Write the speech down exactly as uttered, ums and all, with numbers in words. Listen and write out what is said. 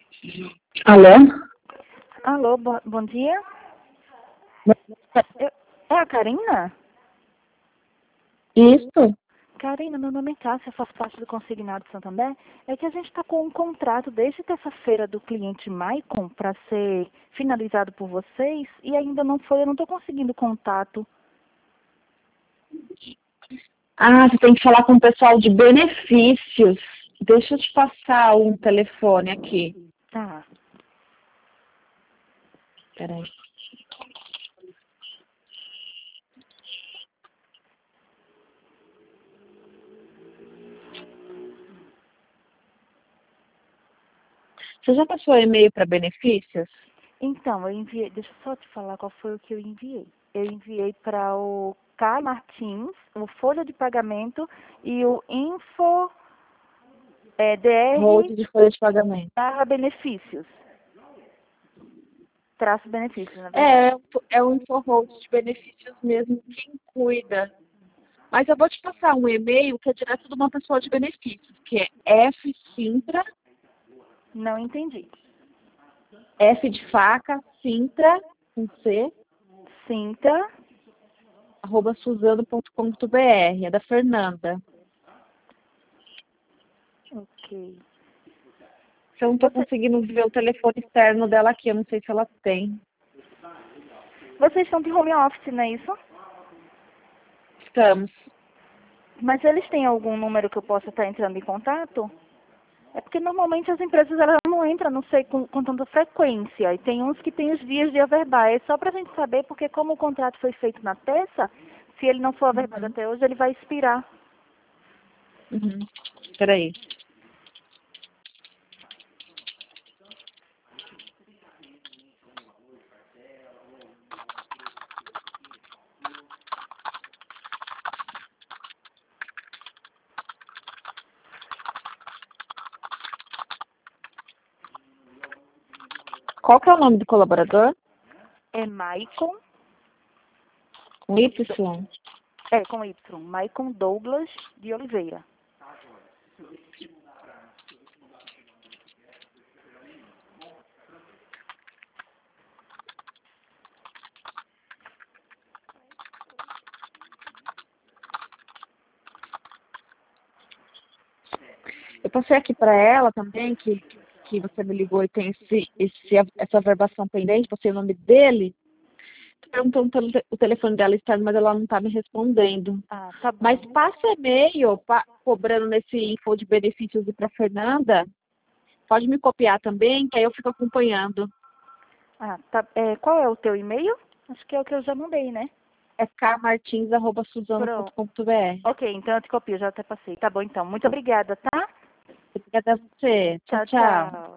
Alô? Alô, bo bom dia. Eu, é a Karina? Isso? Karina, meu nome é Cássia, faço parte do Consignado Santander. É que a gente está com um contrato desde terça-feira do cliente Maicon para ser finalizado por vocês e ainda não foi, eu não estou conseguindo contato. Ah, você tem que falar com o pessoal de benefícios. Deixa eu te passar um telefone aqui. Tá. Peraí. Você já passou e-mail para benefícios? Então, eu enviei, deixa eu só te falar qual foi o que eu enviei. Eu enviei para o K. Martins, o Folha de Pagamento e o Info é, Hold DR de folha de pagamento. barra benefícios. Traço benefícios, na verdade. É, é o InfoHold de benefícios mesmo, quem cuida. Mas eu vou te passar um e-mail que é direto de uma pessoa de benefícios, que é fcintra, Não entendi. F de faca, cintra, com C, Cinta. arroba suzano ponto com ponto br, é da Fernanda. Ok. Eu não estou Você, conseguindo ver o telefone externo dela aqui, eu não sei se ela tem. vocês estão de home office, não é isso? Estamos. Mas eles têm algum número que eu possa estar entrando em contato? É porque normalmente as empresas elas não entram, não sei, com, com tanta frequência. E tem uns que tem os dias de averbar. É só para a gente saber, porque como o contrato foi feito na terça, se ele não for averbado Uhum. até hoje, ele vai expirar. Uhum. Peraí. Qual que é o nome do colaborador? É Maicon, Com Y. é com Y, Maicon Douglas de Oliveira. Eu passei aqui para ela também, que, que você me ligou e tem esse, esse, essa averbação pendente, passei o nome dele. Perguntando pelo te- o telefone dela externo, mas ela não está me respondendo. Ah, tá Mas bom. passa e-mail pa, cobrando nesse info de benefícios e para Fernanda. Pode me copiar também, que aí eu fico acompanhando. Ah, tá. É, qual é o teu e-mail? Acho que é o que eu já mandei, né? É kmartins arroba suzano ponto Pronto. com ponto br. Ok, então eu te copio, já até passei. Tá bom, então. Muito obrigada, tá? Obrigada a você. Tchau, Tchau, tchau. tchau.